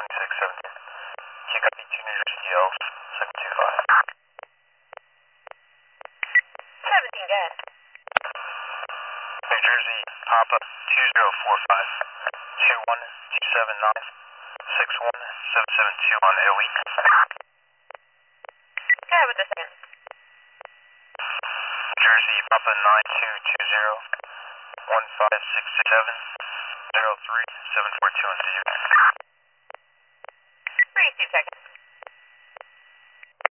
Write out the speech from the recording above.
2617. You copy 2 New Jersey DL 725. 17, go ahead. New Jersey Papa 2045 21279 617721 AOE. Go ahead with the second. Jersey Papa 9220 15667 03 742 on CU. 32 seconds.